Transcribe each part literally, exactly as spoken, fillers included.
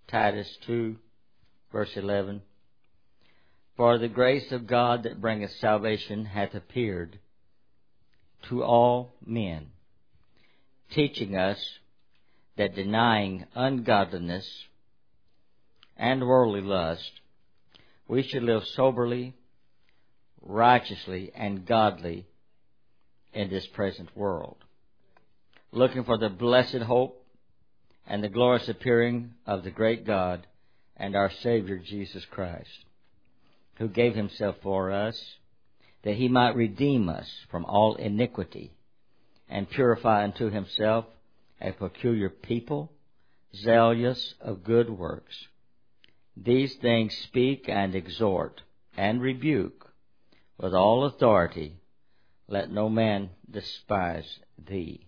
Titus two, verse eleven. For the grace of God that bringeth salvation hath appeared to all men, teaching us that denying ungodliness and worldly lust, we should live soberly, righteously, and godly in this present world, looking for the blessed hope and the glorious appearing of the great God and our Savior Jesus Christ, who gave himself for us, that he might redeem us from all iniquity, and purify unto himself a peculiar people, zealous of good works. These things speak and exhort and rebuke with all authority. Let no man despise thee.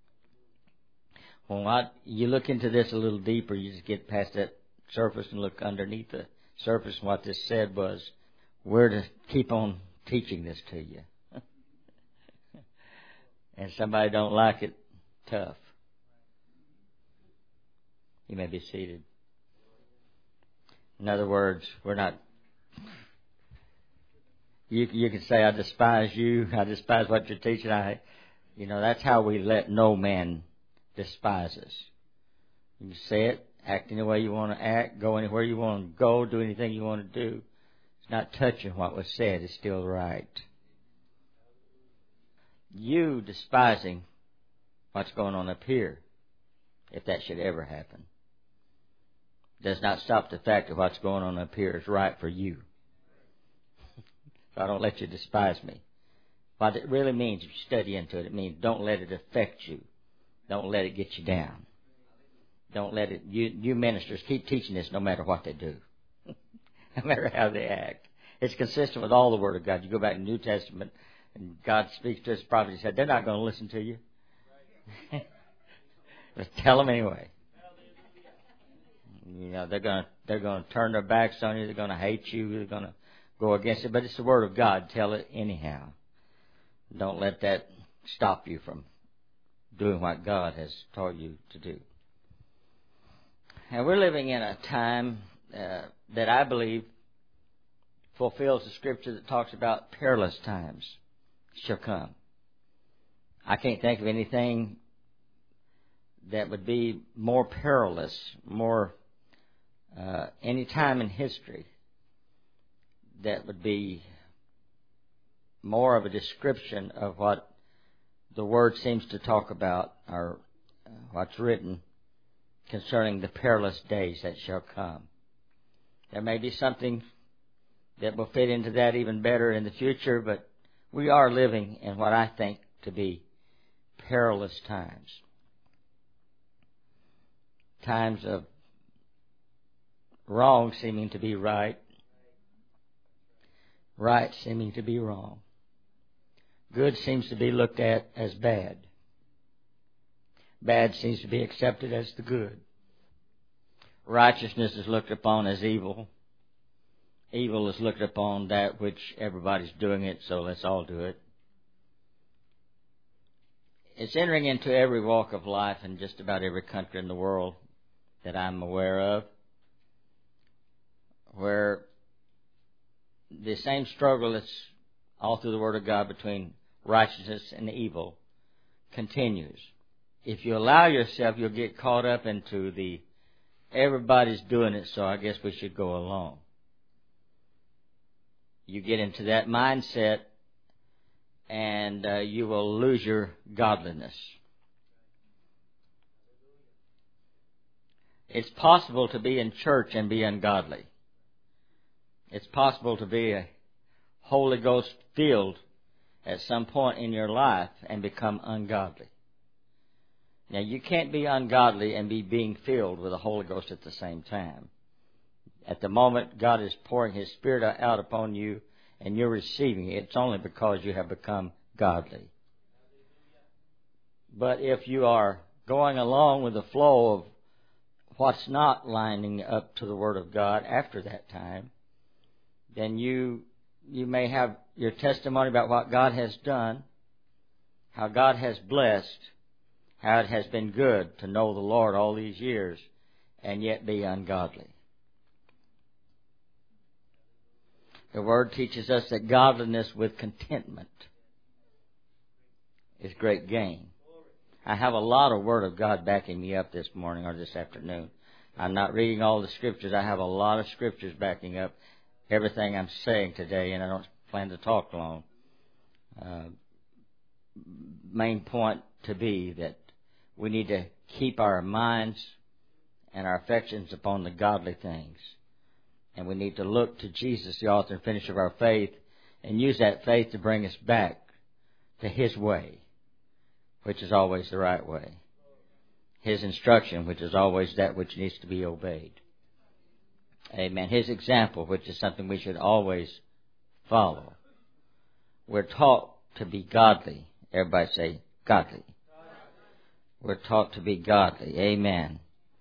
When I, you look into this a little deeper, you just get past that surface and look underneath the surface. And what this said was, we're to keep on teaching this to you. And somebody don't like it, tough. You may be seated. In other words, we're not, you, you can say, I despise you, I despise what you're teaching. I, you know, that's how we let no man despise us. You say it, act any way you want to act, go anywhere you want to go, do anything you want to do. It's not touching what was said, it's still right. You despising what's going on up here, if that should ever happen, does not stop the fact that what's going on up here is right for you. So I don't let you despise me. What it really means, if you study into it, it means don't let it affect you. Don't let it get you down. Don't let it, you, you ministers keep teaching this no matter what they do. No matter how they act. It's consistent with all the Word of God. You go back to the New Testament, and God speaks to his prophet. He said, they're not going to listen to you. But tell them anyway. You know, they're going to, they're going to turn their backs on you. They're going to hate you. They're going to go against it. But it's the Word of God. Tell it anyhow. Don't let that stop you from doing what God has taught you to do. And we're living in a time uh, that I believe fulfills the scripture that talks about perilous times shall come. I can't think of anything that would be more perilous, more uh, any time in history that would be more of a description of what the Word seems to talk about, or uh, what's written concerning the perilous days that shall come. There may be something that will fit into that even better in the future, but we are living in what I think to be perilous times. Times of wrong seeming to be right, right seeming to be wrong. Good seems to be looked at as bad. Bad seems to be accepted as the good. Righteousness is looked upon as evil. Evil is looked upon that which everybody's doing it, so let's all do it. It's entering into every walk of life in just about every country in the world that I'm aware of, where the same struggle that's all through the Word of God between righteousness and evil continues. If you allow yourself, you'll get caught up into the everybody's doing it, so I guess we should go along. You get into that mindset, and uh, you will lose your godliness. It's possible to be in church and be ungodly. It's possible to be a Holy Ghost filled at some point in your life and become ungodly. Now, you can't be ungodly and be being filled with the Holy Ghost at the same time. At the moment God is pouring His Spirit out upon you and you're receiving it, it's only because you have become godly. But if you are going along with the flow of what's not lining up to the Word of God after that time, then you you may have your testimony about what God has done, how God has blessed, how it has been good to know the Lord all these years, and yet be ungodly. The Word teaches us that godliness with contentment is great gain. I have a lot of Word of God backing me up this morning or this afternoon. I'm not reading all the Scriptures. I have a lot of Scriptures backing up everything I'm saying today, and I don't plan to talk long. Uh, main point to be that we need to keep our minds and our affections upon the godly things. And we need to look to Jesus, the author and finisher of our faith, and use that faith to bring us back to His way, which is always the right way. His instruction, which is always that which needs to be obeyed. Amen. His example, which is something we should always follow. We're taught to be godly. Everybody say, godly. We're taught to be godly. Amen.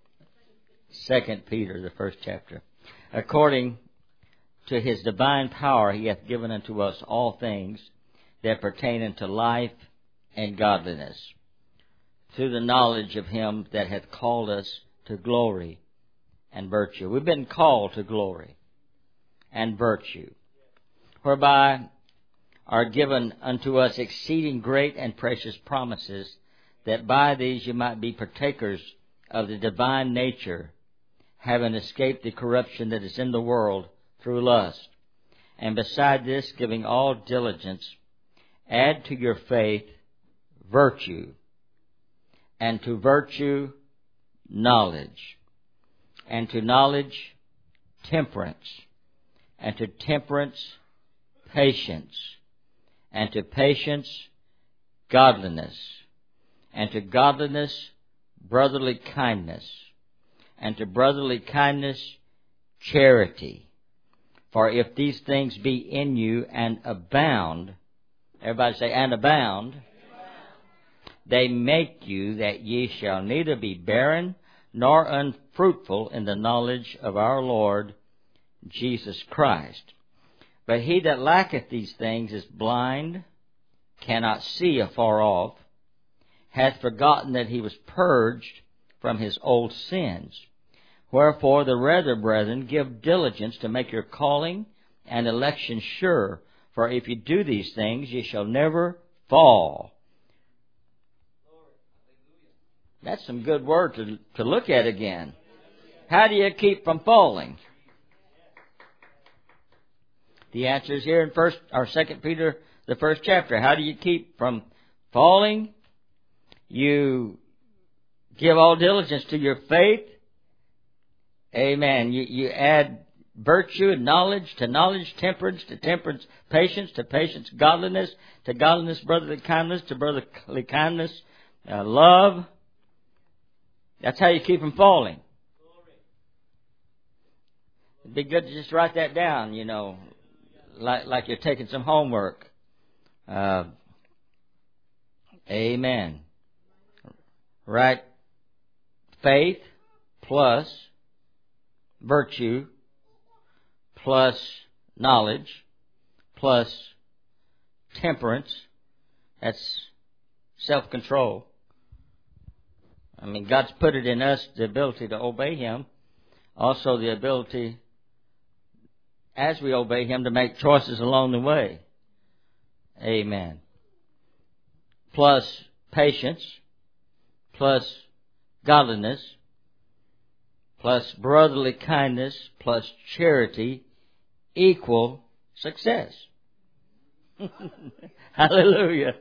Second Peter, the first chapter. According to His divine power, He hath given unto us all things that pertain unto life and godliness, through the knowledge of Him that hath called us to glory and virtue. We've been called to glory and virtue, whereby are given unto us exceeding great and precious promises, that by these you might be partakers of the divine nature, having escaped the corruption that is in the world through lust. And beside this, giving all diligence, add to your faith virtue, and to virtue knowledge, and to knowledge temperance, and to temperance patience, and to patience godliness, and to godliness brotherly kindness, and to brotherly kindness charity. For if these things be in you and abound, everybody say, and abound, they make you that ye shall neither be barren nor unfruitful in the knowledge of our Lord Jesus Christ. But he that lacketh these things is blind, cannot see afar off, hath forgotten that he was purged from his old sins. Wherefore the rather, brethren, give diligence to make your calling and election sure. For if you do these things, ye shall never fall. That's some good word to, to look at again. How do you keep from falling? The answer is here in first or Second Peter, the first chapter. How do you keep from falling? You give all diligence to your faith. Amen. You, you add virtue and knowledge to knowledge, temperance to temperance, patience to patience, godliness to godliness, brotherly kindness to brotherly kindness, uh, love. That's how you keep from falling. It'd be good to just write that down, you know, like, like you're taking some homework. Uh, amen. Right? Faith plus virtue plus knowledge plus temperance. That's self-control. I mean, God's put it in us, the ability to obey Him. Also the ability, as we obey Him, to make choices along the way. Amen. Plus patience, plus godliness, plus brotherly kindness, plus charity, equal success. Hallelujah.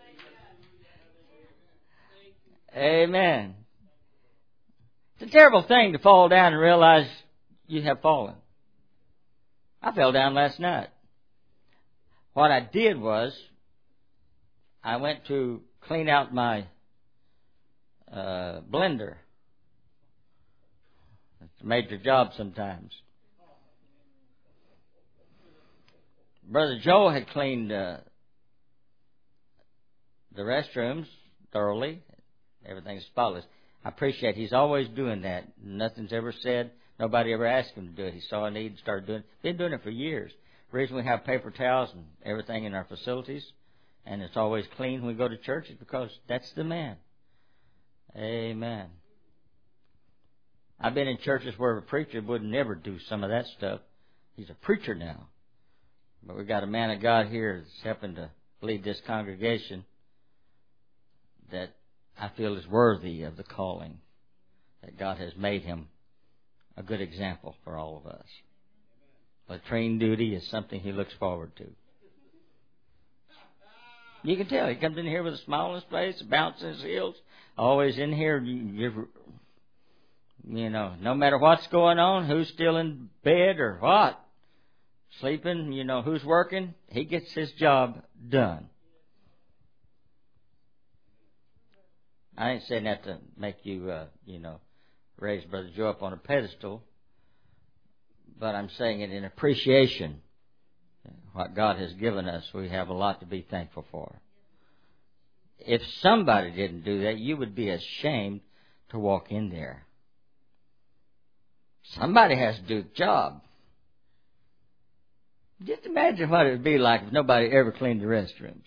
Amen. It's a terrible thing to fall down and realize you have fallen. I fell down last night. What I did was, I went to clean out my uh, blender. It's a major job sometimes. Brother Joe had cleaned uh, the restrooms thoroughly. Everything's spotless. I appreciate he's always doing that. Nothing's ever said. Nobody ever asked him to do it. He saw a need and started doing it. Been doing it for years. The reason we have paper towels and everything in our facilities, and it's always clean when we go to church, is because that's the man. Amen. I've been in churches where a preacher would never do some of that stuff. He's a preacher now. But we've got a man of God here that's helping to lead this congregation that I feel is worthy of the calling, that God has made him a good example for all of us. Latrine duty is something he looks forward to. You can tell. He comes in here with a smile on his face, bouncing his heels, always in here. You, you know, no matter what's going on, who's still in bed or what, sleeping, you know, who's working, he gets his job done. I ain't saying that to make you, uh, you know, raise Brother Joe up on a pedestal, but I'm saying it in appreciation. What God has given us, we have a lot to be thankful for. If somebody didn't do that, you would be ashamed to walk in there. Somebody has to do the job. Just imagine what it would be like if nobody ever cleaned the restrooms.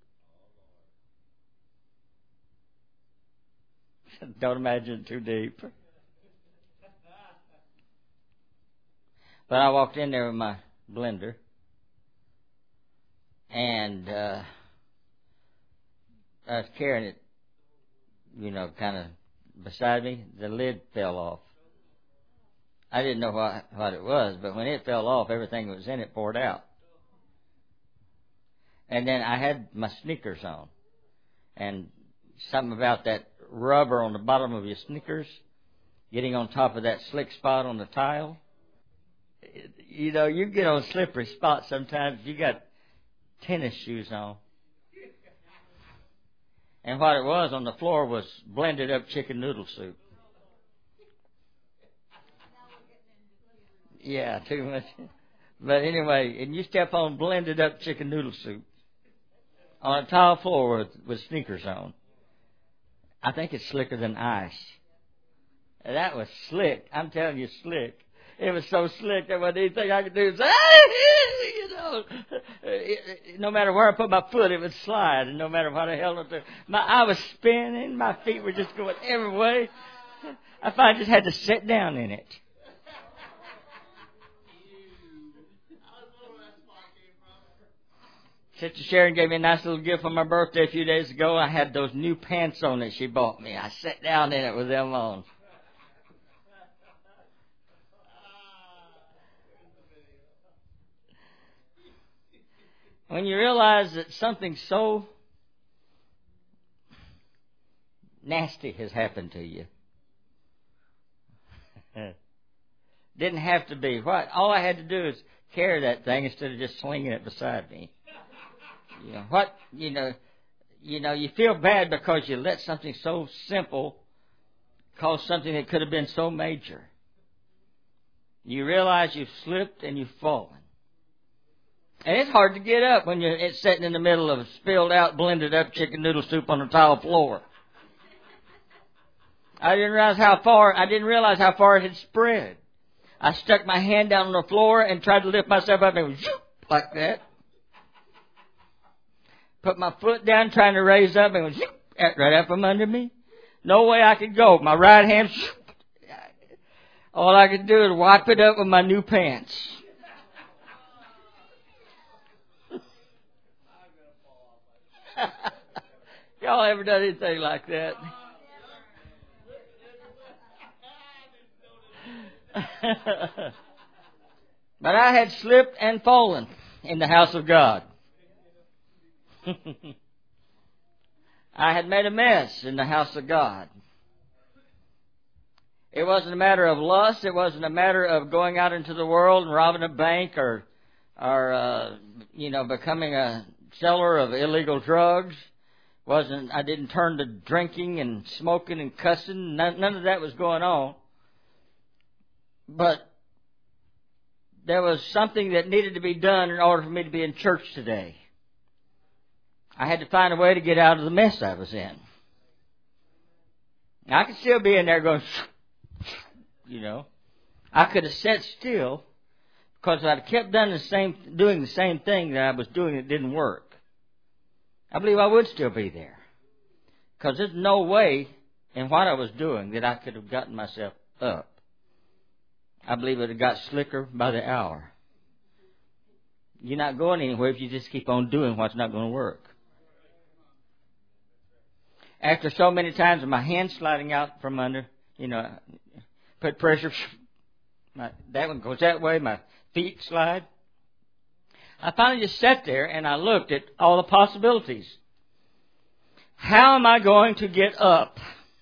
Don't imagine it too deep. But I walked in there with my blender, and uh, I was carrying it, you know, kind of beside me. The lid fell off. I didn't know what, what it was, but when it fell off, everything that was in it poured out. And then I had my sneakers on, and something about that rubber on the bottom of your sneakers getting on top of that slick spot on the tile. You know, you get on slippery spots sometimes. You got tennis shoes on. And what it was on the floor was blended up chicken noodle soup. Yeah, too much. But anyway, and you step on blended up chicken noodle soup on a tile floor with, with sneakers on. I think it's slicker than ice. That was slick. I'm telling you, slick. It was so slick that what anything I could do is, you know, no matter where I put my foot, it would slide, and no matter what I held it to, my I was spinning, my feet were just going every way. I finally just had to sit down in it. Sister Sharon gave me a nice little gift for my birthday a few days ago. I had those new pants on that she bought me. I sat down in it with them on. When you realize that something so nasty has happened to you, didn't have to be. What? All I had to do is carry that thing instead of just slinging it beside me. You know, what, you know, you know, you feel bad because you let something so simple cause something that could have been so major. You realize you've slipped and you've fallen. And it's hard to get up when you're it's sitting in the middle of a spilled out, blended up chicken noodle soup on a tile floor. I didn't realize how far, I didn't realize how far it had spread. I stuck my hand down on the floor and tried to lift myself up and it was zoop, like that. Put my foot down trying to raise up and it was zoop, right up from under me. No way I could go. My right hand, zoop. All I could do is wipe it up with my new pants. Y'all ever done anything like that? But I had slipped and fallen in the house of God. I had made a mess in the house of God. It wasn't a matter of lust. It wasn't a matter of going out into the world and robbing a bank or, or uh, you know, becoming a seller of illegal drugs. Wasn't I didn't turn to drinking and smoking and cussing. None, none of that was going on. But there was something that needed to be done in order for me to be in church today. I had to find a way to get out of the mess I was in. I could still be in there going, you know. I could have sat still because if I'd kept doing the same, doing the same thing that I was doing, it didn't work. I believe I would still be there. Because there's no way in what I was doing that I could have gotten myself up. I believe it would have got slicker by the hour. You're not going anywhere if you just keep on doing what's not going to work. After so many times of my hands sliding out from under, you know, put pressure, my, that one goes that way, my feet slide. I finally just sat there and I looked at all the possibilities. How am I going to get up?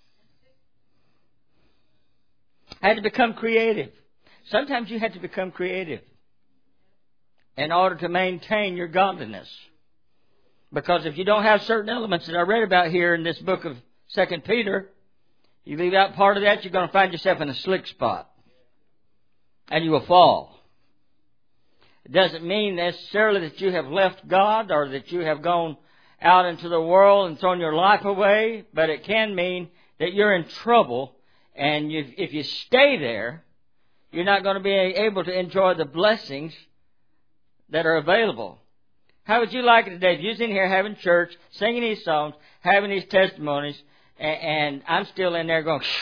I had to become creative. Sometimes you have to become creative in order to maintain your godliness. Because if you don't have certain elements that I read about here in this book of Second Peter, you leave out part of that, you're going to find yourself in a slick spot. And you will fall. It doesn't mean necessarily that you have left God or that you have gone out into the world and thrown your life away, but it can mean that you're in trouble, and you, if you stay there, you're not going to be able to enjoy the blessings that are available. How would you like it today if you're in here having church, singing these songs, having these testimonies, and, and I'm still in there going,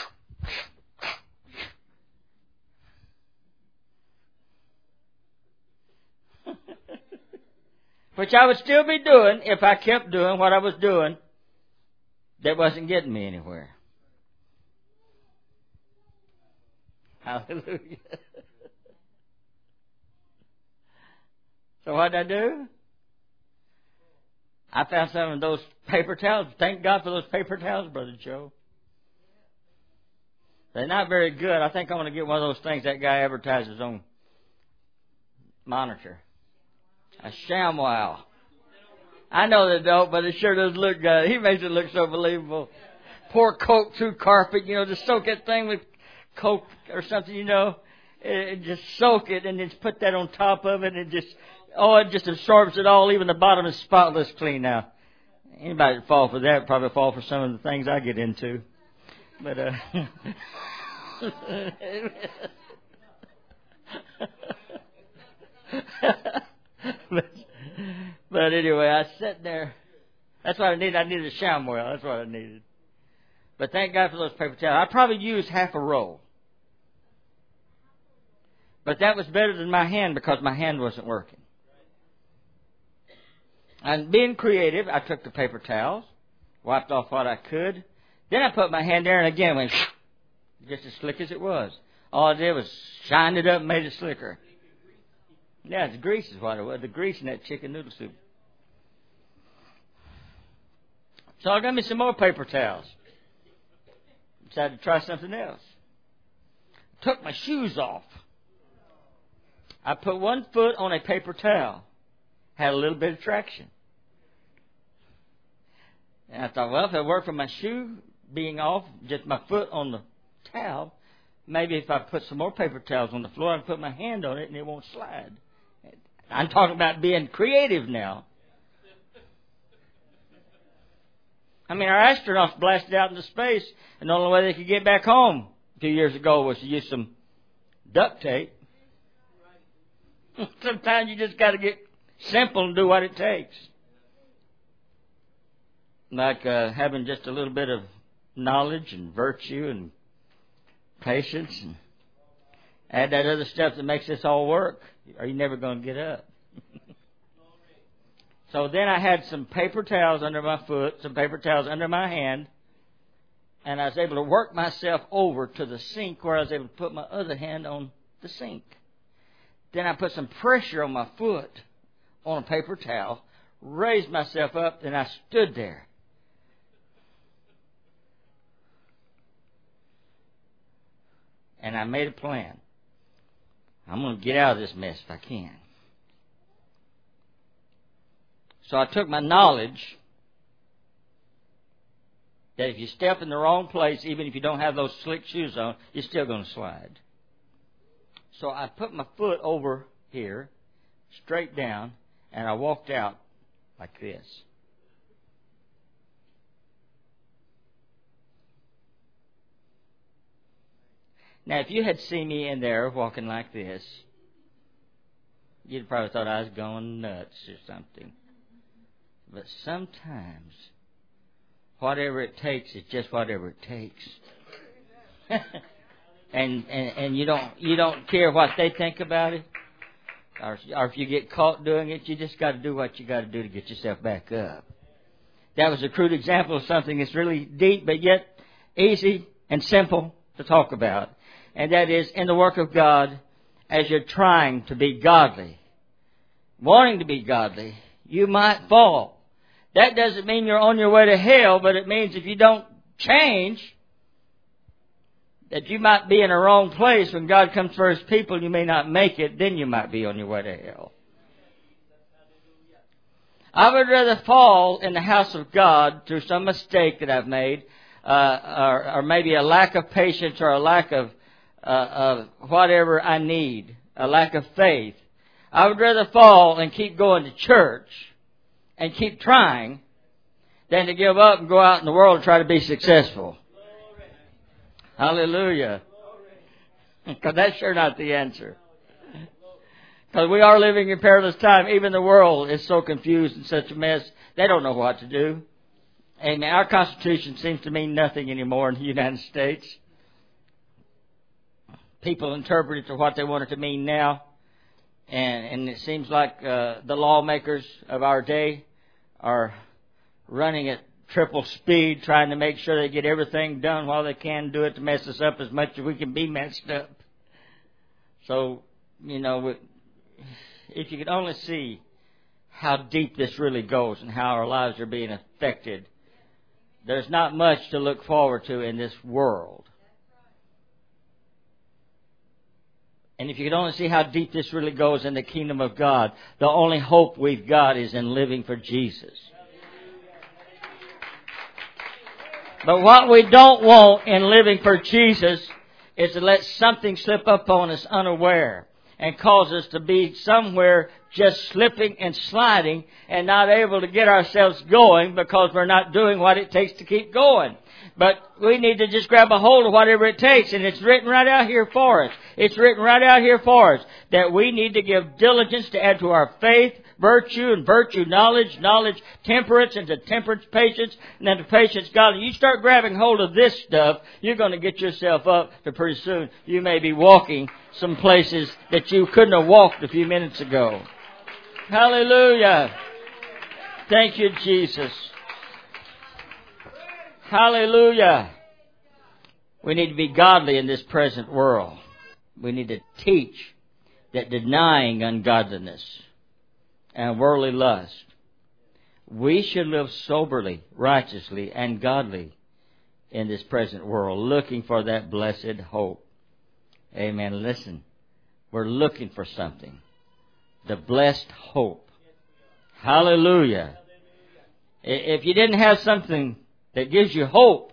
which I would still be doing if I kept doing what I was doing that wasn't getting me anywhere. Hallelujah. So what did I do? I found some of those paper towels. Thank God for those paper towels, Brother Joe. They're not very good. I think I'm going to get one of those things that guy advertises on monitor. A ShamWow. I know they don't, but it sure does look good. He makes it look so believable. Pour Coke through carpet, you know, just soak that thing with Coke or something, you know. It, just soak it and just put that on top of it and just, oh, it just absorbs it all. Even the bottom is spotless clean now. Anybody that fall for that probably fall for some of the things I get into. But, uh... but, but anyway, I sat there. That's what I needed. I needed a ShamWow. That's what I needed. But thank God for those paper towels. I probably used half a roll. But that was better than my hand because my hand wasn't working. And being creative, I took the paper towels, wiped off what I could. Then I put my hand there and again went just as slick as it was. All I did was shine it up and made it slicker. Yeah, the grease is what it was. The grease in that chicken noodle soup. So I got me some more paper towels. Decided to try something else. Took my shoes off. I put one foot on a paper towel. Had a little bit of traction. And I thought, well, if it worked for my shoe being off, just my foot on the towel, maybe if I put some more paper towels on the floor, I can put my hand on it and it won't slide. I'm talking about being creative now. I mean, our astronauts blasted out into space, and the only way they could get back home a few years ago was to use some duct tape. Sometimes you just got to get simple and do what it takes. Like uh, having just a little bit of knowledge and virtue and patience, and add that other stuff that makes this all work, or you're never going to get up. So then I had some paper towels under my foot, some paper towels under my hand, and I was able to work myself over to the sink where I was able to put my other hand on the sink. Then I put some pressure on my foot on a paper towel, raised myself up, and I stood there. And I made a plan. I'm going to get out of this mess if I can. So I took my knowledge that if you step in the wrong place, even if you don't have those slick shoes on, you're still going to slide. So I put my foot over here, straight down, and I walked out like this. Now, if you had seen me in there walking like this, you'd probably thought I was going nuts or something. But sometimes, whatever it takes is just whatever it takes. and, and, and you don't you don't care what they think about it, or, or if you get caught doing it, you just got to do what you got to do to get yourself back up. That was a crude example of something that's really deep, but yet easy and simple to talk about. And that is, in the work of God, as you're trying to be godly, wanting to be godly, you might fall. That doesn't mean you're on your way to hell, but it means if you don't change, that you might be in a wrong place. When God comes for His people, you may not make it, then you might be on your way to hell. I would rather fall in the house of God through some mistake that I've made, uh, or, or maybe a lack of patience or a lack of, uh, of whatever I need, a lack of faith. I would rather fall and keep going to church and keep trying than to give up and go out in the world and try to be successful. Hallelujah. Because that's sure not the answer. Because we are living in perilous time. Even the world is so confused and such a mess. They don't know what to do. And our Constitution seems to mean nothing anymore in the United States. People interpret it to what they want it to mean now. And, and it seems like uh, the lawmakers of our day are running at triple speed, trying to make sure they get everything done while they can do it to mess us up as much as we can be messed up. So, you know, if you could only see how deep this really goes and how our lives are being affected, there's not much to look forward to in this world. And if you could only see how deep this really goes in the kingdom of God, the only hope we've got is in living for Jesus. But what we don't want in living for Jesus is to let something slip up on us unaware and cause us to be somewhere just slipping and sliding and not able to get ourselves going because we're not doing what it takes to keep going. But we need to just grab a hold of whatever it takes, and it's written right out here for us. It's written right out here for us that we need to give diligence to add to our faith, virtue, and virtue knowledge, knowledge temperance, and to temperance patience, and then to patience God. And you start grabbing hold of this stuff, you're going to get yourself up to pretty soon you may be walking some places that you couldn't have walked a few minutes ago. Hallelujah. Thank you, Jesus. Hallelujah. We need to be godly in this present world. We need to teach that denying ungodliness and worldly lust, we should live soberly, righteously, and godly in this present world, looking for that blessed hope. Amen. Listen, we're looking for something. The blessed hope. Hallelujah. If you didn't have something that gives you hope,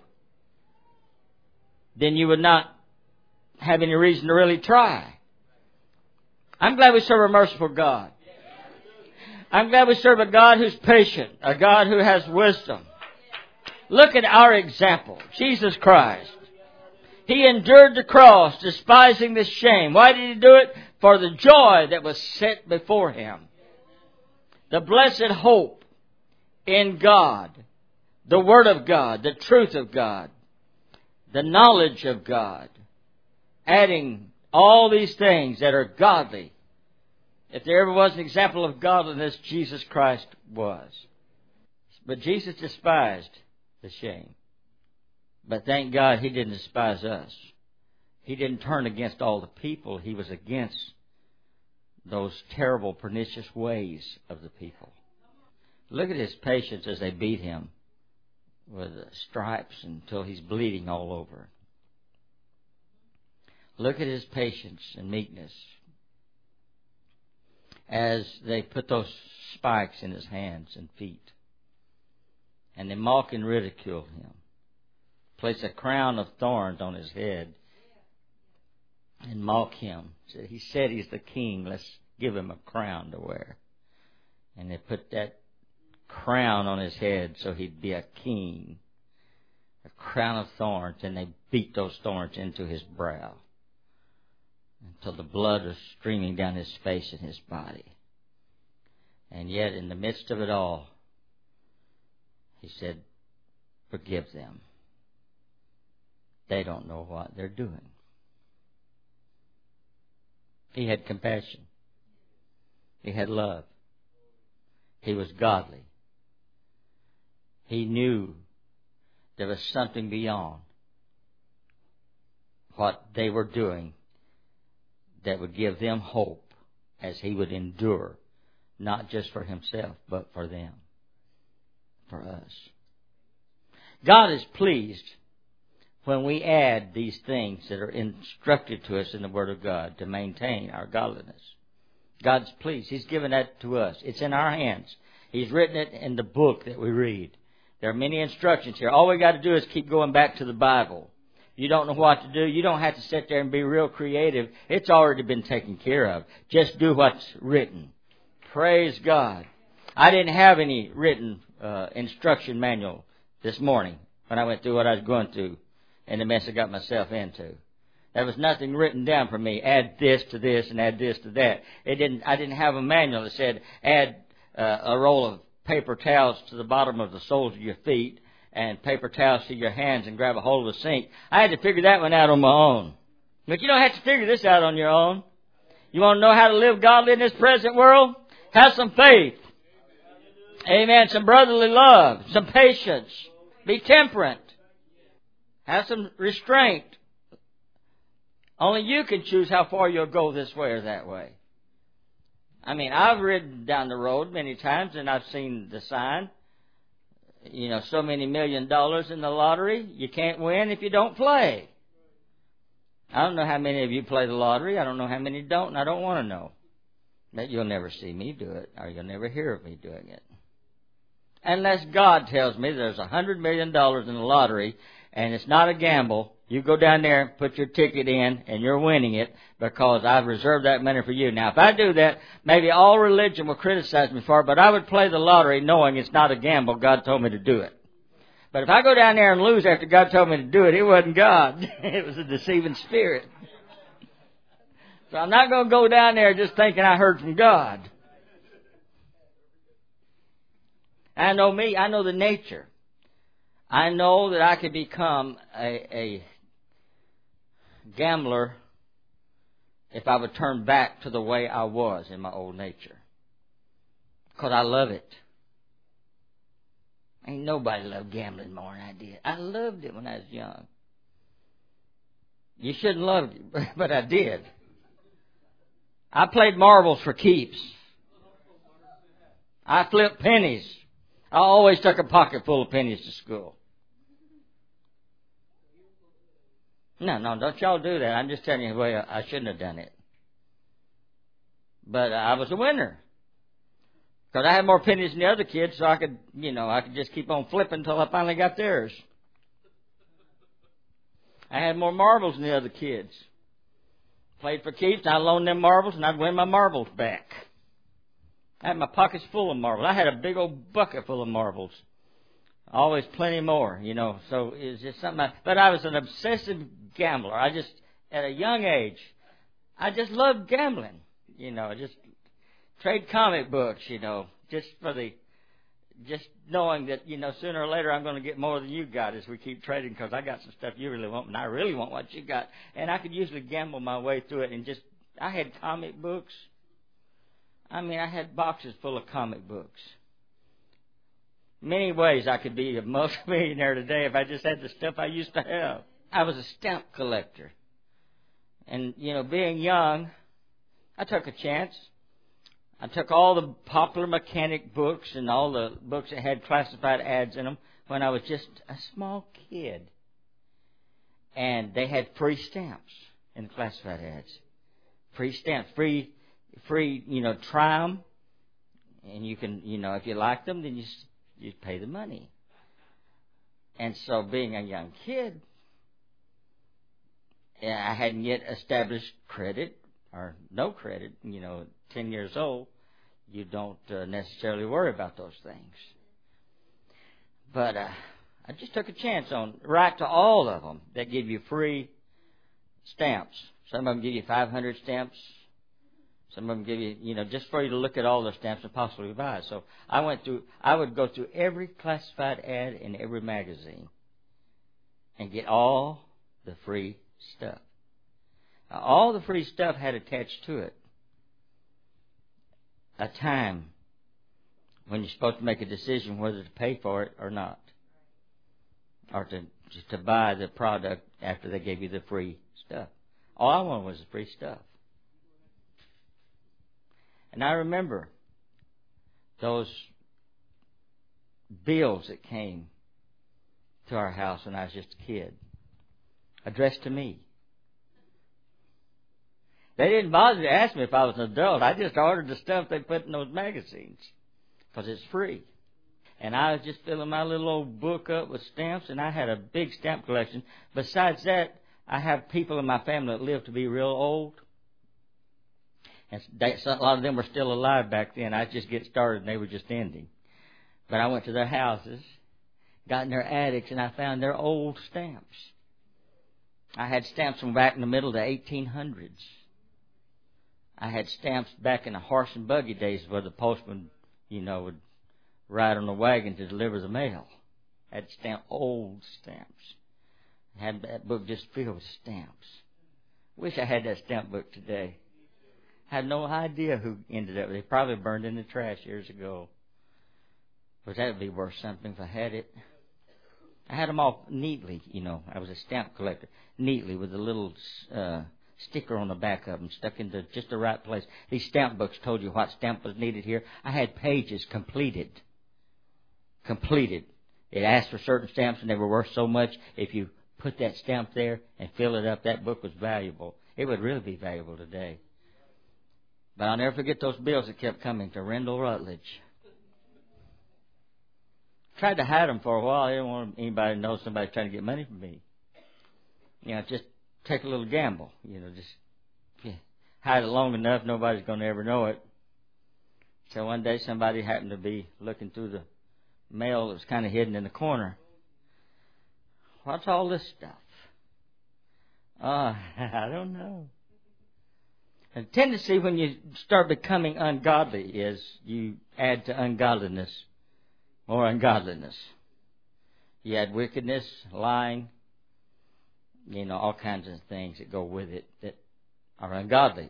then you would not have any reason to really try. I'm glad we serve a merciful God. I'm glad we serve a God who's patient, a God who has wisdom. Look at our example, Jesus Christ. He endured the cross, despising the shame. Why did He do it? For the joy that was set before Him. The blessed hope in God, the Word of God, the truth of God, the knowledge of God, adding all these things that are godly. If there ever was an example of godliness, Jesus Christ was. But Jesus despised the shame. But thank God He didn't despise us. He didn't turn against all the people. He was against those terrible, pernicious ways of the people. Look at His patience as they beat Him with stripes until He's bleeding all over. Look at His patience and meekness as they put those spikes in His hands and feet. And they mock and ridicule Him. Place a crown of thorns on His head and mock Him. He said He's the king. Let's give Him a crown to wear. And they put that crown on His head so He'd be a king. A crown of thorns. And they beat those thorns into His brow until the blood was streaming down His face and His body. And yet in the midst of it all, He said, forgive them. They don't know what they're doing. He had compassion. He had love. He was godly. He knew there was something beyond what they were doing that would give them hope as he would endure, not just for himself, but for them, for us. God is pleased when we add these things that are instructed to us in the Word of God to maintain our godliness. God's pleased. He's given that to us. It's in our hands. He's written it in the book that we read. There are many instructions here. All we got to do is keep going back to the Bible. You don't know what to do. You don't have to sit there and be real creative. It's already been taken care of. Just do what's written. Praise God. I didn't have any written uh, instruction manual this morning when I went through what I was going through and the mess I got myself into. There was nothing written down for me. Add this to this and add this to that. It didn't. I didn't have a manual that said add uh, a roll of paper towels to the bottom of the soles of your feet and paper towels to your hands and grab a hold of the sink. I had to figure that one out on my own. But you don't have to figure this out on your own. You want to know how to live godly in this present world? Have some faith. Amen. Some brotherly love. Some patience. Be temperate. Have some restraint. Only you can choose how far you'll go this way or that way. I mean, I've ridden down the road many times and I've seen the sign, you know, so many million dollars in the lottery. You can't win if you don't play. I don't know how many of you play the lottery. I don't know how many don't, and I don't want to know. But you'll never see me do it, or you'll never hear of me doing it. Unless God tells me there's a hundred million dollars in the lottery and it's not a gamble, you go down there and put your ticket in and you're winning it because I've reserved that money for you. Now, if I do that, maybe all religion will criticize me for it, but I would play the lottery knowing it's not a gamble. God told me to do it. But if I go down there and lose after God told me to do it, it wasn't God. It was a deceiving spirit. So I'm not going to go down there just thinking I heard from God. I know me. I know the nature. I know that I could become a, a gambler if I would turn back to the way I was in my old nature. Because I love it. Ain't nobody loved gambling more than I did. I loved it when I was young. You shouldn't love it, but I did. I played marbles for keeps. I flipped pennies. I always took a pocket full of pennies to school. No, no, don't y'all do that. I'm just telling you the way I shouldn't have done it. But I was a winner. Because I had more pennies than the other kids, so I could, you know, I could just keep on flipping until I finally got theirs. I had more marbles than the other kids. Played for keeps, and I loaned them marbles, and I'd win my marbles back. I had my pockets full of marbles. I had a big old bucket full of marbles. Always plenty more, you know. So it's just something. I, but I was an obsessive gambler. I just, at a young age, I just loved gambling. You know, just trade comic books, you know, just for the, just knowing that, you know, sooner or later I'm going to get more than you got as we keep trading because I got some stuff you really want and I really want what you got. And I could usually gamble my way through it and just, I had comic books. I mean, I had boxes full of comic books. Many ways I could be a multimillionaire today if I just had the stuff I used to have. I was a stamp collector. And, you know, being young, I took a chance. I took all the popular mechanic books and all the books that had classified ads in them when I was just a small kid. And they had free stamps in the classified ads. Free stamps, free, free, you know, try them. And you can, you know, if you like them, then you you pay the money. And so being a young kid, I hadn't yet established credit or no credit, you know, ten years old, you don't uh, necessarily worry about those things. But uh, I just took a chance on right to all of them that give you free stamps. Some of them give you five hundred stamps. Some of them give you, you know, just for you to look at all the stamps and possibly buy. So I went through, I would go through every classified ad in every magazine and get all the free stuff. All the free stuff had attached to it a time when you're supposed to make a decision whether to pay for it or not, or to just to buy the product after they gave you the free stuff. All I wanted was the free stuff. And I remember those bills that came to our house when I was just a kid, addressed to me. They didn't bother to ask me if I was an adult. I just ordered the stuff they put in those magazines because it's free. And I was just filling my little old book up with stamps, and I had a big stamp collection. Besides that, I have people in my family that live to be real old. And they, a lot of them were still alive back then. I just get started, and they were just ending. But I went to their houses, got in their attics, and I found their old stamps. I had stamps from back in the middle of the eighteen hundreds. I had stamps back in the horse and buggy days where the postman, you know, would ride on the wagon to deliver the mail. I had stamp, old stamps. I had that book just filled with stamps. Wish I had that stamp book today. I had no idea who ended up. They probably burned in the trash years ago. But that would be worth something if I had it. I had them all neatly, you know. I was a stamp collector. Neatly with a little uh, sticker on the back of them stuck into just the right place. These stamp books told you what stamp was needed here. I had pages completed. Completed. It asked for certain stamps and they were worth so much. If you put that stamp there and fill it up, that book was valuable. It would really be valuable today. But I'll never forget those bills that kept coming to Rendell Rutledge. Tried to hide them for a while. I didn't want anybody to know somebody trying to get money from me. You know, just take a little gamble. You know, just yeah, hide it long enough, nobody's going to ever know it. So one day somebody happened to be looking through the mail that was kind of hidden in the corner. What's all this stuff? Oh, I don't know. A tendency when you start becoming ungodly is you add to ungodliness more ungodliness. You add wickedness, lying, you know, all kinds of things that go with it that are ungodly.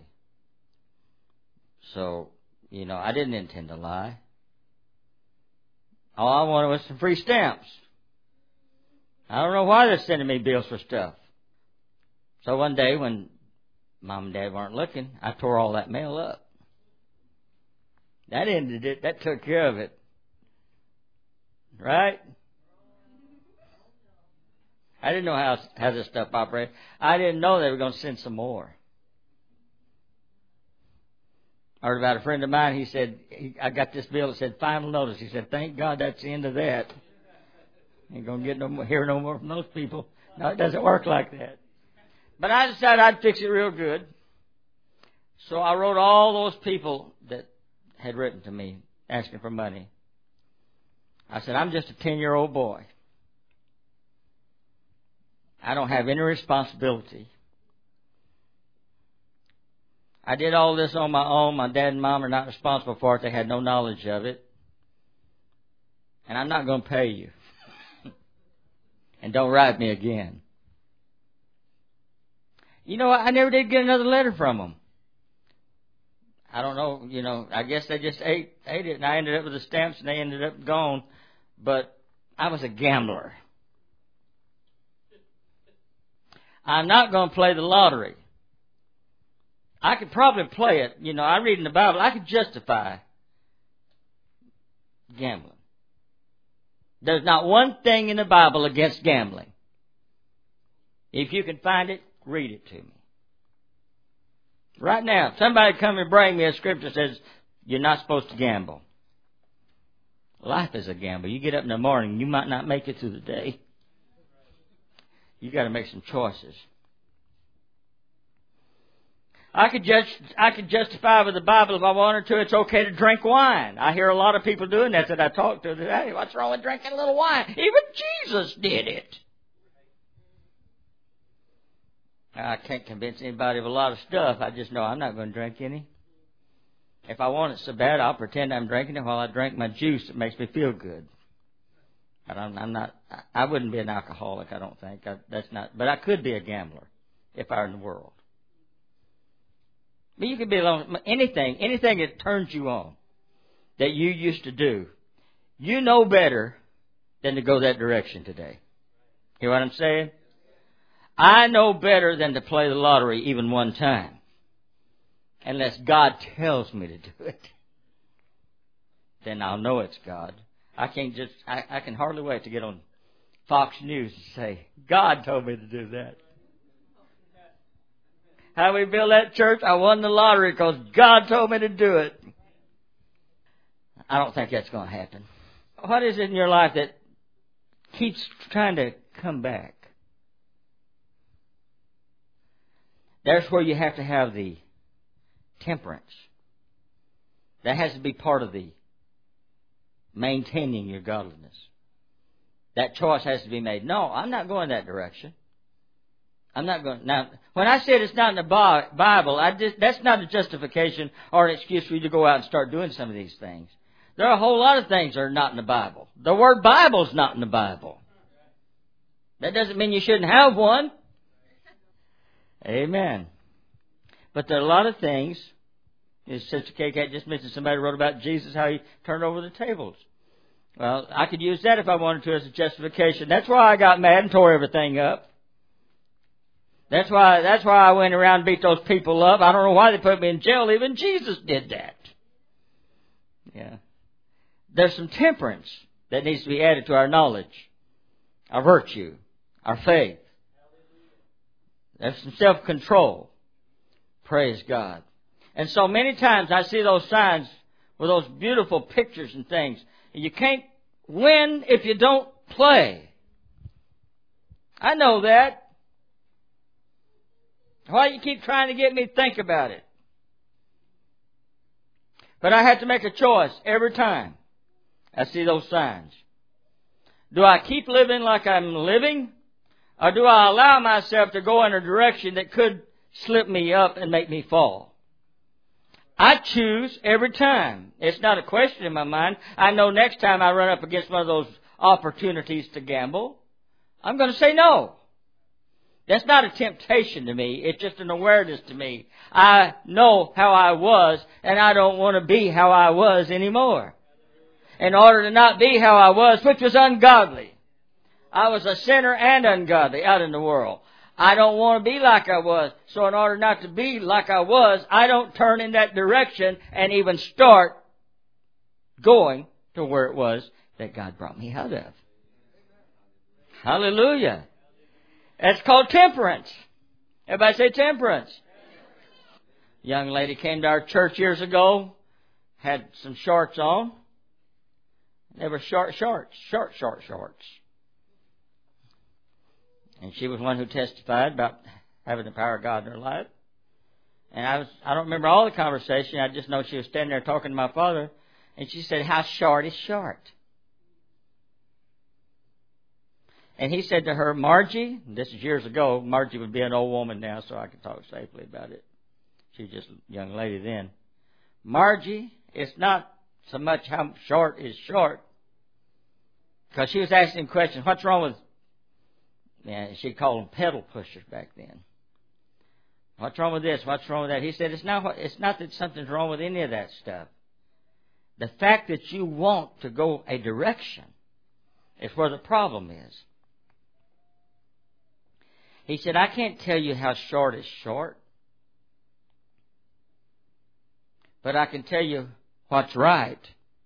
So, you know, I didn't intend to lie. All I wanted was some free stamps. I don't know why they're sending me bills for stuff. So one day when Mom and Dad weren't looking, I tore all that mail up. That ended it. That took care of it. Right? I didn't know how, how this stuff operated. I didn't know they were going to send some more. I heard about a friend of mine. He said, he, I got this bill that said final notice. He said, thank God that's the end of that. Ain't going to get no more, hear no more from those people. No, it doesn't work like that. But I decided I'd fix it real good. So I wrote all those people that had written to me asking for money. I said, I'm just a ten-year-old boy. I don't have any responsibility. I did all this on my own. My dad and mom are not responsible for it. They had no knowledge of it. And I'm not going to pay you. And don't write me again. You know, I never did get another letter from them. I don't know, you know, I guess they just ate, ate it, and I ended up with the stamps, and they ended up gone. But I was a gambler. I'm not going to play the lottery. I could probably play it. You know, I read in the Bible, I could justify gambling. There's not one thing in the Bible against gambling. If you can find it, read it to me. Right now, if somebody come and bring me a scripture that says you're not supposed to gamble. Life is a gamble. You get up in the morning, you might not make it through the day. You got to make some choices. I could just, I could justify with the Bible if I wanted to. It's okay to drink wine. I hear a lot of people doing that that I talk to. Hey, what's wrong with drinking a little wine? Even Jesus did it. I can't convince anybody of a lot of stuff. I just know I'm not going to drink any. If I want it so bad, I'll pretend I'm drinking it while I drink my juice. It makes me feel good. But I'm, I'm not. I wouldn't be an alcoholic. I don't think. I, that's not. But I could be a gambler if I were in the world. But you could be alone. Anything, anything that turns you on that you used to do, you know better than to go that direction today. Hear what I'm saying? I know better than to play the lottery even one time, unless God tells me to do it. Then I'll know it's God. I can't just, I, I can hardly wait to get on Fox News and say, God told me to do that. How we built that church? I won the lottery because God told me to do it. I don't think that's going to happen. What is it in your life that keeps trying to come back? There's where you have to have the temperance. That has to be part of the maintaining your godliness. That choice has to be made. No, I'm not going that direction. I'm not going. Now, when I said it's not in the Bible, I just, that's not a justification or an excuse for you to go out and start doing some of these things. There are a whole lot of things that are not in the Bible. The word Bible is not in the Bible. That doesn't mean you shouldn't have one. Amen. But there are a lot of things. Sister K K just mentioned somebody wrote about Jesus, how he turned over the tables. Well, I could use that if I wanted to as a justification. That's why I got mad and tore everything up. That's why, that's why I went around and beat those people up. I don't know why they put me in jail. Even Jesus did that. Yeah. There's some temperance that needs to be added to our knowledge, our virtue, our faith. There's some self-control. Praise God. And so many times I see those signs with those beautiful pictures and things. You can't win if you don't play. I know that. Why you keep trying to get me to think about it? But I have to make a choice every time I see those signs. Do I keep living like I'm living? Or do I allow myself to go in a direction that could slip me up and make me fall? I choose every time. It's not a question in my mind. I know next time I run up against one of those opportunities to gamble, I'm going to say no. That's not a temptation to me. It's just an awareness to me. I know how I was, and I don't want to be how I was anymore. In order to not be how I was, which was ungodly. I was a sinner and ungodly out in the world. I don't want to be like I was. So in order not to be like I was, I don't turn in that direction and even start going to where it was that God brought me out of. Hallelujah. That's called temperance. Everybody say temperance. A young lady came to our church years ago, had some shorts on. They were short shorts, short, short shorts. And she was one who testified about having the power of God in her life. And I was, I don't remember all the conversation. I just know she was standing there talking to my father. And she said, how short is short? And he said to her, Margie, this is years ago. Margie would be an old woman now, so I can talk safely about it. She was just a young lady then. Margie, it's not so much how short is short. Because she was asking questions. What's wrong with... Yeah, she called them pedal pushers back then. What's wrong with this? What's wrong with that? He said, it's not, it's not that something's wrong with any of that stuff. The fact that you want to go a direction is where the problem is. He said, I can't tell you how short is short, but I can tell you what's right.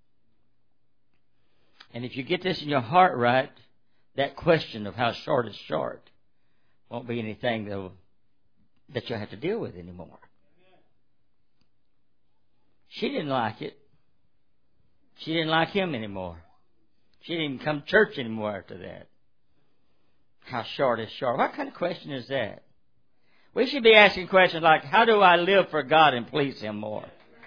And if you get this in your heart right, that question of how short is short won't be anything that, that you'll have to deal with anymore. She didn't like it. She didn't like him anymore. She didn't even come to church anymore after that. How short is short? What kind of question is that? We should be asking questions like, how do I live for God and please Him more?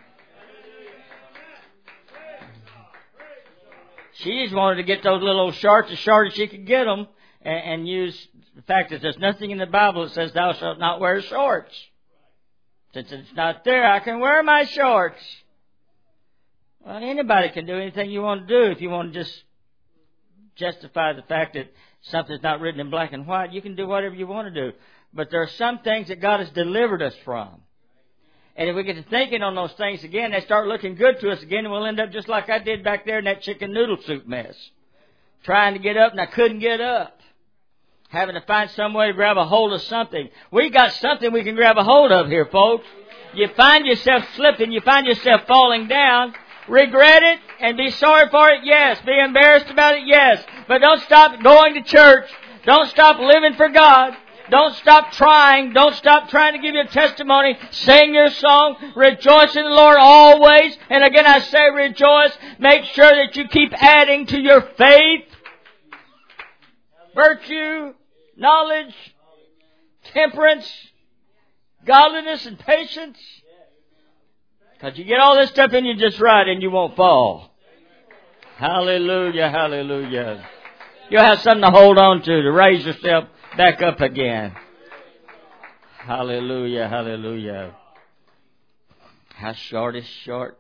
She just wanted to get those little shorts as short as she could get them and, and use the fact that there's nothing in the Bible that says thou shalt not wear shorts. Since it's not there, I can wear my shorts. Well, anybody can do anything you want to do. If you want to just justify the fact that something's not written in black and white, you can do whatever you want to do. But there are some things that God has delivered us from. And if we get to thinking on those things again, they start looking good to us again, and we'll end up just like I did back there in that chicken noodle soup mess. Trying to get up, and I couldn't get up. Having to find some way to grab a hold of something. We got something we can grab a hold of here, folks. You find yourself slipping, you find yourself falling down. Regret it and be sorry for it, yes. Be embarrassed about it, yes. But don't stop going to church. Don't stop living for God. Don't stop trying. Don't stop trying to give your testimony. Sing your song. Rejoice in the Lord always. And again I say rejoice. Make sure that you keep adding to your faith, virtue, knowledge, temperance, godliness, and patience. Because you get all this stuff in you just right and you won't fall. Hallelujah, hallelujah. You'll have something to hold on to, to raise yourself back up again. Hallelujah, hallelujah. How short is short?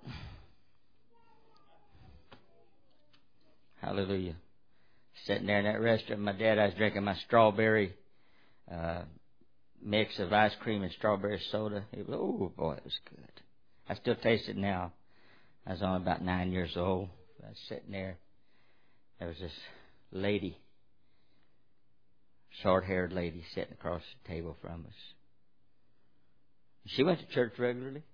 Hallelujah. Sitting there in that restaurant, my dad, I was drinking my strawberry uh, mix of ice cream and strawberry soda. It was, oh boy, it was good. I still taste it now. I was only about nine years old. I was sitting there. There was this lady, short-haired lady, sitting across the table from us. She went to church regularly.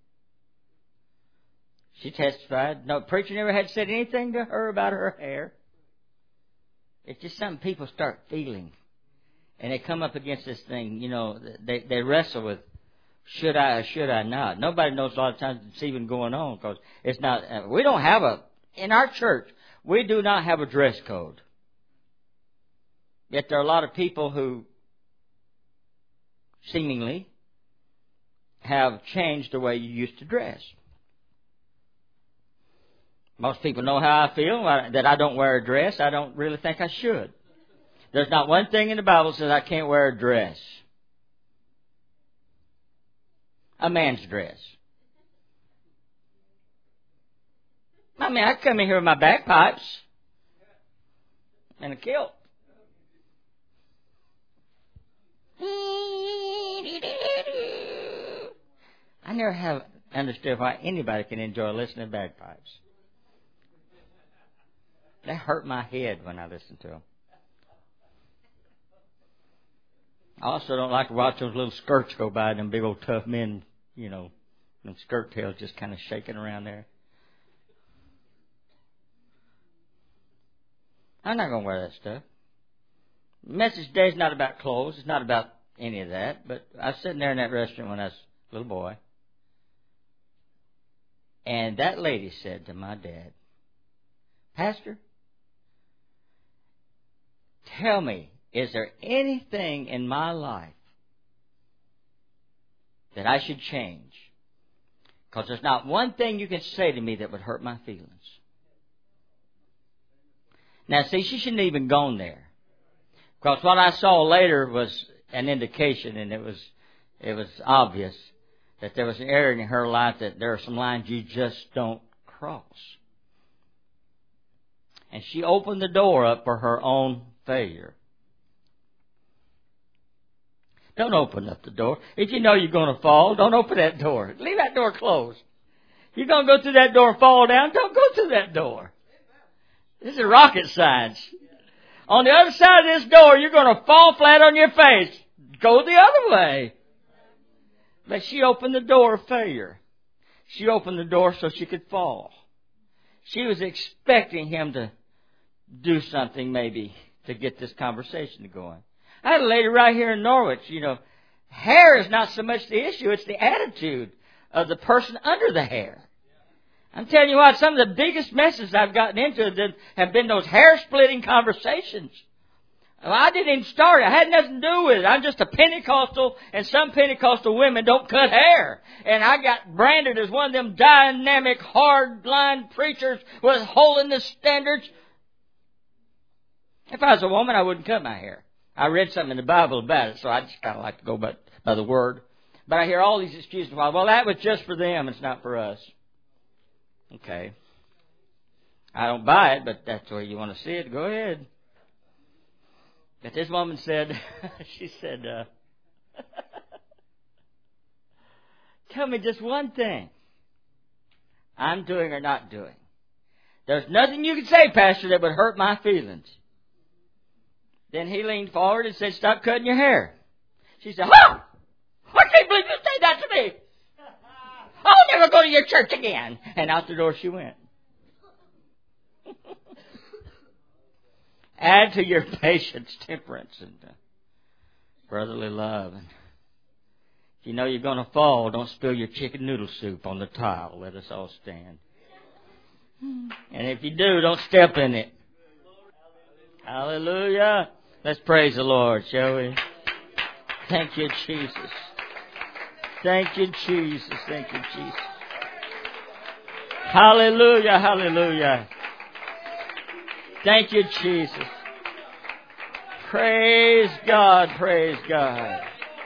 She testified. No, preacher never had said anything to her about her hair. It's just something people start feeling. And they come up against this thing, you know, they, they wrestle with, should I or should I not? Nobody knows a lot of times it's even going on because it's not, we don't have a, in our church, we do not have a dress code. Yet there are a lot of people who seemingly have changed the way you used to dress. Most people know how I feel, that I don't wear a dress. I don't really think I should. There's not one thing in the Bible that says I can't wear a dress. A man's dress. I mean, I come in here with my bagpipes and a kilt. I never have understood why anybody can enjoy listening to bagpipes. They hurt my head when I listen to them. I also don't like to watch those little skirts go by, them big old tough men, you know, them skirt tails just kind of shaking around there. I'm not going to wear that stuff. The message today is not about clothes. It's not about any of that. But I was sitting there in that restaurant when I was a little boy. And that lady said to my dad, Pastor, tell me, is there anything in my life that I should change? Because there's not one thing you can say to me that would hurt my feelings. Now, see, she shouldn't have even gone there. Because what I saw later was an indication, and it was it was obvious that there was an area in her life that there are some lines you just don't cross. And she opened the door up for her own failure. Don't open up the door. If you know you're going to fall, don't open that door. Leave that door closed. You're going to go through that door and fall down, don't go through that door. This is rocket science. On the other side of this door, you're going to fall flat on your face. Go the other way. But she opened the door of failure. She opened the door so she could fall. She was expecting him to do something maybe to get this conversation going. I had a lady right here in Norwich, you know, hair is not so much the issue, it's the attitude of the person under the hair. I'm telling you what, some of the biggest messes I've gotten into have been those hair-splitting conversations. Well, I didn't even start it. I had nothing to do with it. I'm just a Pentecostal, and some Pentecostal women don't cut hair. And I got branded as one of them dynamic, hard-line preachers with holiness standards. If I was a woman, I wouldn't cut my hair. I read something in the Bible about it, so I just kind of like to go by, by the Word. But I hear all these excuses. Well, that was just for them. It's not for us. Okay. I don't buy it, but that's the way you want to see it. Go ahead. But this woman said, she said, uh, Tell me just one thing I'm doing or not doing. There's nothing you can say, Pastor, that would hurt my feelings. Then he leaned forward and said, stop cutting your hair. She said, oh, I can't believe you say that to me. I'll never go to your church again. And out the door she went. Add to your patience, temperance, and uh, brotherly love. And if you know you're going to fall, don't spill your chicken noodle soup on the tile. Let us all stand. And if you do, don't step in it. Hallelujah. Let's praise the Lord, shall we? Thank you, Jesus. Thank you, Jesus. Thank you, Jesus. Hallelujah, hallelujah. Thank you, Jesus. Praise God, praise God.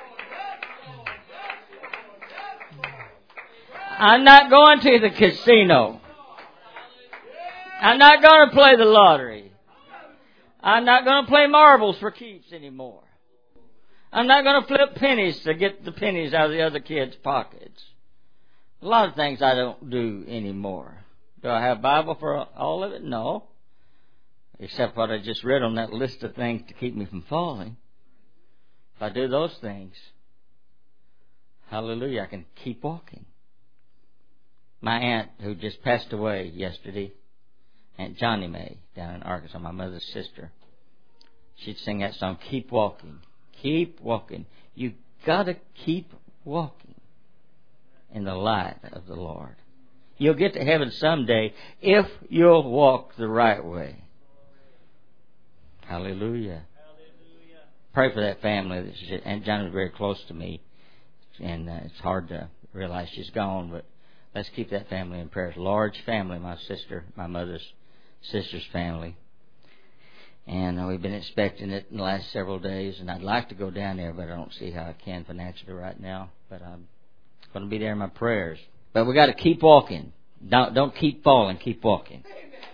I'm not going to the casino. I'm not going to play the lottery. I'm not going to play marbles for keeps anymore. I'm not going to flip pennies to get the pennies out of the other kids' pockets. A lot of things I don't do anymore. Do I have a Bible for all of it? No. Except what I just read on that list of things to keep me from falling. If I do those things, hallelujah, I can keep walking. My aunt, who just passed away yesterday, Aunt Johnny Mae, down in Arkansas, my mother's sister, she'd sing that song, keep walking, keep walking. You gotta keep walking in the light of the Lord. You'll get to heaven someday if you'll walk the right way. Hallelujah. Hallelujah. Pray for that family. Aunt Johnny was very close to me, and uh, it's hard to realize she's gone, but let's keep that family in prayer. Large family, my sister, my mother's sister's family. And uh, we've been expecting it in the last several days, and I'd like to go down there, but I don't see how I can financially right now. But I'm going to be there in my prayers. But we got to keep walking. Don't don't keep falling. Keep walking.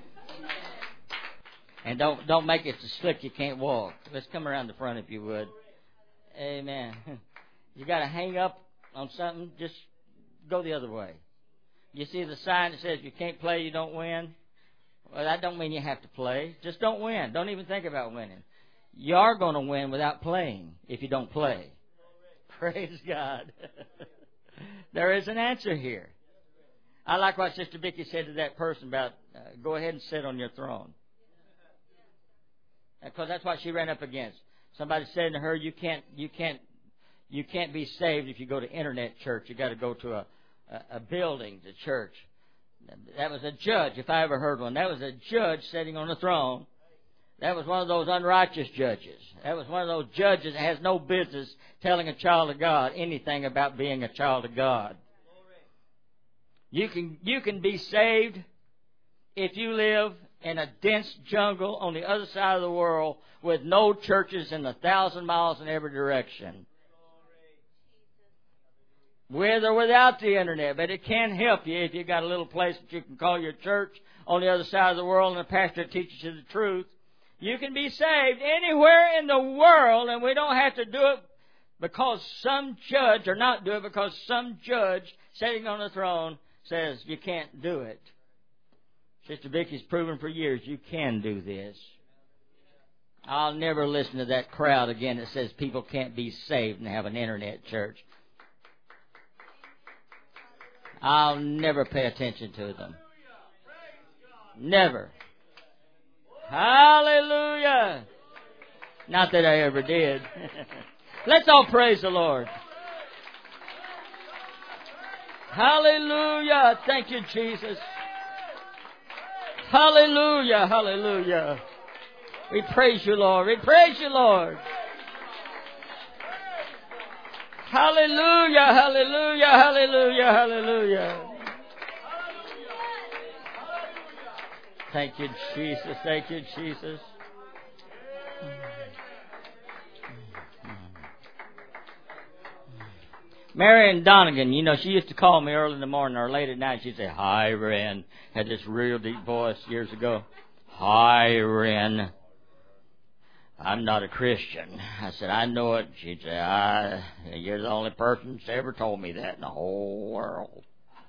And don't don't make it so slick you can't walk. Let's come around the front if you would. Amen. You got to hang up on something. Just go the other way. You see the sign that says you can't play, you don't win? Well, that don't mean you have to play. Just don't win. Don't even think about winning. You are going to win without playing if you don't play. Praise God. There is an answer here. I like what Sister Vicki said to that person about uh, go ahead and sit on your throne. Because that's what she ran up against. Somebody said to her, you can't, you can't, you can't be saved if you go to internet church. You got to go to a a building, the church. That was a judge, if I ever heard one. That was a judge sitting on the throne. That was one of those unrighteous judges. That was one of those judges that has no business telling a child of God anything about being a child of God. You can, you can be saved if you live in a dense jungle on the other side of the world with no churches in a thousand miles in every direction. With or without the internet, but it can help you if you've got a little place that you can call your church on the other side of the world and a pastor teaches you the truth. You can be saved anywhere in the world, and we don't have to do it because some judge, or not do it because some judge sitting on the throne says you can't do it. Sister Vicki's proven for years you can do this. I'll never listen to that crowd again that says people can't be saved and have an internet church. I'll never pay attention to them. Never. Hallelujah. Not that I ever did. Let's all praise the Lord. Hallelujah. Thank you, Jesus. Hallelujah. Hallelujah. We praise you, Lord. We praise you, Lord. Hallelujah, hallelujah, hallelujah, hallelujah. Thank you, Jesus. Thank you, Jesus. Marion Donegan, you know, she used to call me early in the morning or late at night. She'd say, hi, Ren. Had this real deep voice years ago. Hi, Ren. I'm not a Christian. I said, I know it. She'd say, I, you're the only person that's ever told me that in the whole world.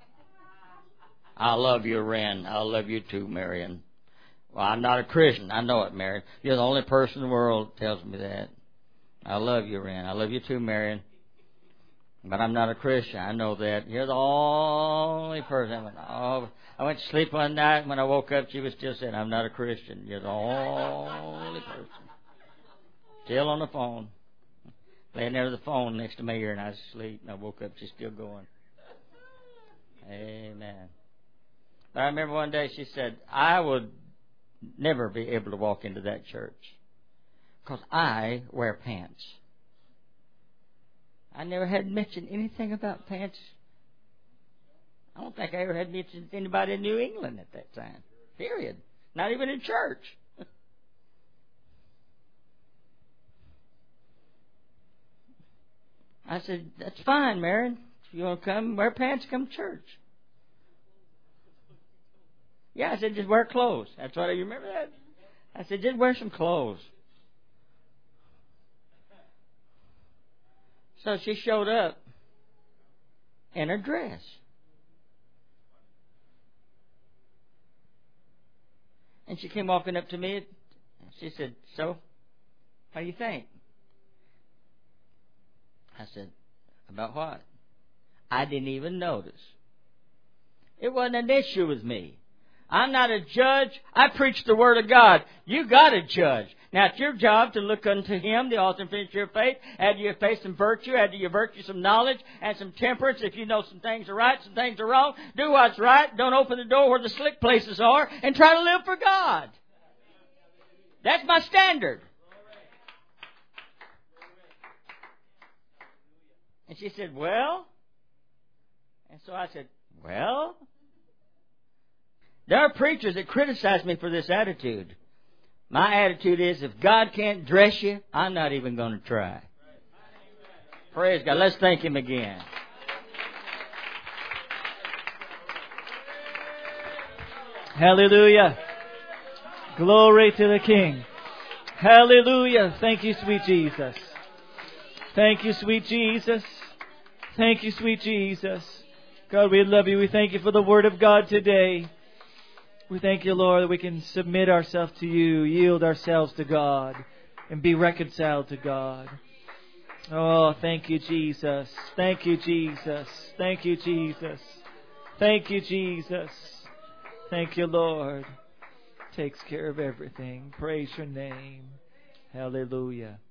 I love you, Ren. I love you too, Marion. Well, I'm not a Christian. I know it, Marion. You're the only person in the world that tells me that. I love you, Ren. I love you too, Marion. But I'm not a Christian. I know that. You're the only person. I went, oh, I went to sleep one night. When I woke up, she was still saying, I'm not a Christian. You're the only person. Still on the phone. Laying there with the phone next to me here, and I was asleep. And I woke up, she's still going. Amen. But I remember one day she said, I would never be able to walk into that church because I wear pants. I never had mentioned anything about pants. I don't think I ever had mentioned anybody in New England at that time. Period. Not even in church. I said, that's fine, Marion. If you want to come, wear pants, come to church. Yeah, I said, just wear clothes. That's what I you remember that? I said, just wear some clothes. So she showed up in her dress. And she came walking up to me and she said, so, what do you think? I said, about what? I didn't even notice. It wasn't an issue with me. I'm not a judge. I preach the Word of God. You got to judge. Now, it's your job to look unto Him, the author and finisher of your faith. Add to your faith some virtue. Add to your virtue some knowledge and some temperance. If you know some things are right, some things are wrong, do what's right. Don't open the door where the slick places are and try to live for God. That's my standard. And she said, well? And so I said, well? There are preachers that criticize me for this attitude. My attitude is, if God can't dress you, I'm not even going to try. Praise God. Let's thank Him again. Hallelujah. Glory to the King. Hallelujah. Thank you, sweet Jesus. Thank you, sweet Jesus. Thank you, sweet Jesus. God, we love you. We thank you for the Word of God today. We thank you, Lord, that we can submit ourselves to you, yield ourselves to God, and be reconciled to God. Oh, thank you, Jesus. Thank you, Jesus. Thank you, Jesus. Thank you, Jesus. Thank you, Lord. Takes care of everything. Praise your name. Hallelujah.